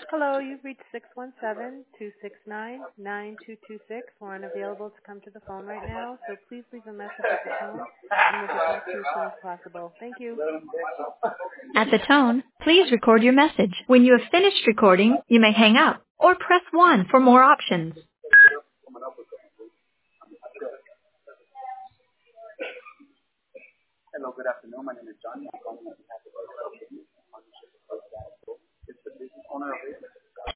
Hello, you've reached 617-269-9226. We're unavailable to come to the phone right now, so please leave a message at the tone, and we'll get back to you as soon as possible. Thank you. At the tone, please record your message. When you have finished recording, you may hang up or press 1 for more options. Hello, good afternoon. My name is John. I'm calling on behalf of our company, Partnership of It's the business owner of it.